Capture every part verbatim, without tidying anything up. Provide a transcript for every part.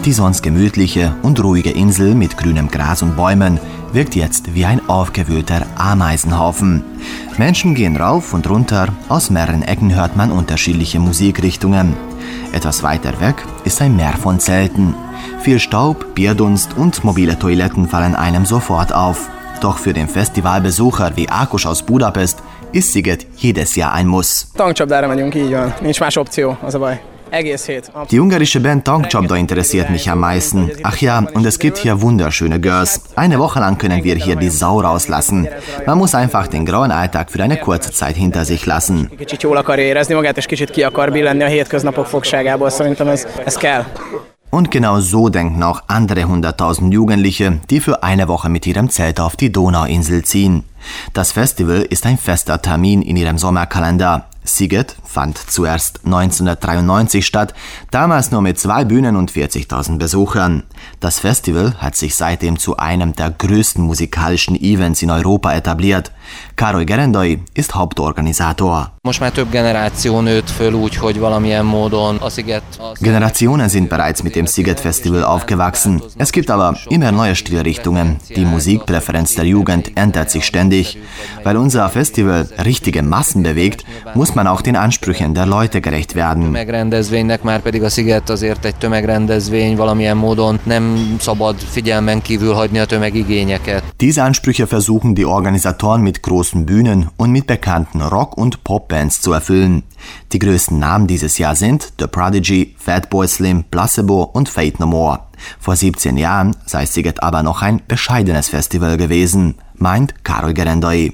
Die sonst gemütliche und ruhige Insel mit grünem Gras und Bäumen wirkt jetzt wie ein aufgewühlter Ameisenhaufen. Menschen gehen rauf und runter, aus mehreren Ecken hört man unterschiedliche Musikrichtungen. Etwas weiter weg ist ein Meer von Zelten. Viel Staub, Bierdunst und mobile Toiletten fallen einem sofort auf. Doch für den Festivalbesucher wie Ákos aus Budapest ist Sziget jedes Jahr ein Muss. Tankcsapdára megyünk, így van. Nincs más opció, az a baj. Die ungarische Band Tankcsapda interessiert mich am meisten. Ach ja, und es gibt hier wunderschöne Girls. Eine Woche lang können wir hier die Sau rauslassen. Man muss einfach den grauen Alltag für eine kurze Zeit hinter sich lassen. Und genau so denken auch andere hunderttausend Jugendliche, die für eine Woche mit ihrem Zelt auf die Donauinsel ziehen. Das Festival ist ein fester Termin in ihrem Sommerkalender. Sziget fand zuerst neunzehnhundertdreiundneunzig statt, damals nur mit zwei Bühnen und vierzigtausend Besuchern. Das Festival hat sich seitdem zu einem der größten musikalischen Events in Europa etabliert. Károly Gerendai ist Hauptorganisator. Generationen sind bereits mit dem Sziget Festival aufgewachsen. Es gibt aber immer neue Stilrichtungen. Die Musikpräferenz der Jugend ändert sich ständig. Weil unser Festival richtige Massen bewegt, muss man auch den Ansprüchen der Leute gerecht werden. Diese Ansprüche versuchen die Organisatoren mit großen Bühnen und mit bekannten Rock- und Popbands zu erfüllen. Die größten Namen dieses Jahr sind The Prodigy, Fatboy Slim, Placebo und Faith No More. Vor siebzehn Jahren sei Sziget aber noch ein bescheidenes Festival gewesen, meint Károly Gerendai.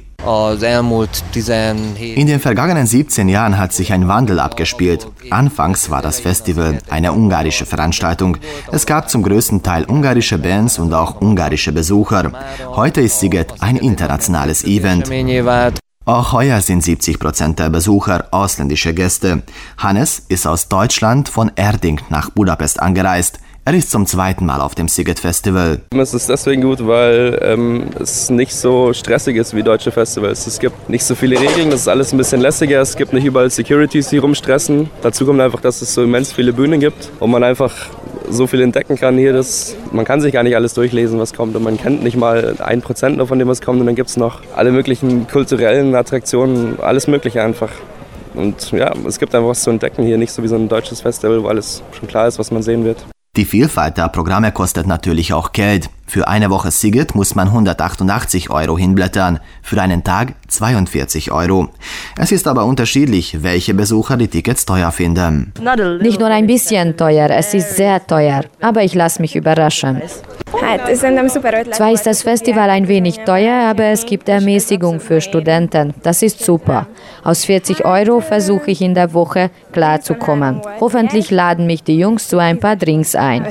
In den vergangenen siebzehn Jahren hat sich ein Wandel abgespielt. Anfangs war das Festival eine ungarische Veranstaltung. Es gab zum größten Teil ungarische Bands und auch ungarische Besucher. Heute ist Sziget ein internationales Event. Auch heuer sind siebzig Prozent der Besucher ausländische Gäste. Hannes ist aus Deutschland von Erding nach Budapest angereist. Er ist zum zweiten Mal auf dem Sziget Festival. Es ist deswegen gut, weil ähm, es nicht so stressig ist wie deutsche Festivals. Es gibt nicht so viele Regeln, das ist alles ein bisschen lässiger. Es gibt nicht überall Securities, die rumstressen. Dazu kommt einfach, dass es so immens viele Bühnen gibt und man einfach so viel entdecken kann hier. Dass man kann sich gar nicht alles durchlesen, was kommt, und man kennt nicht mal ein Prozent davon, dem was kommt. Und dann gibt es noch alle möglichen kulturellen Attraktionen, alles Mögliche einfach. Und ja, es gibt einfach was zu entdecken hier, nicht so wie so ein deutsches Festival, wo alles schon klar ist, was man sehen wird. Die Vielfalt der Programme kostet natürlich auch Geld. Für eine Woche Sziget muss man hundertachtundachtzig Euro hinblättern, für einen Tag zweiundvierzig Euro. Es ist aber unterschiedlich, welche Besucher die Tickets teuer finden. Nicht nur ein bisschen teuer, es ist sehr teuer, aber ich lasse mich überraschen. Zwar ist das Festival ein wenig teuer, aber es gibt Ermäßigung für Studenten. Das ist super. Aus vierzig Euro versuche ich in der Woche klarzukommen. Hoffentlich laden mich die Jungs zu ein paar Drinks ein.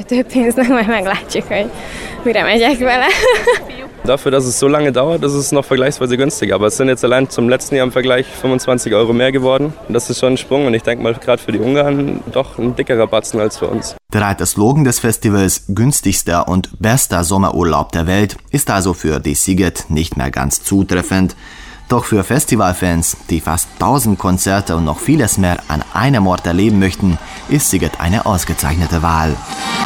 Dafür, dass es so lange dauert, ist es noch vergleichsweise günstiger. Aber es sind jetzt allein zum letzten Jahr im Vergleich fünfundzwanzig Euro mehr geworden. Und das ist schon ein Sprung, und ich denke mal, gerade für die Ungarn doch ein dickerer Batzen als für uns. Der alte Slogan des Festivals, günstigster und bester Sommerurlaub der Welt, ist also für die Sziget nicht mehr ganz zutreffend. Doch für Festivalfans, die fast tausend Konzerte und noch vieles mehr an einem Ort erleben möchten, ist Sziget eine ausgezeichnete Wahl.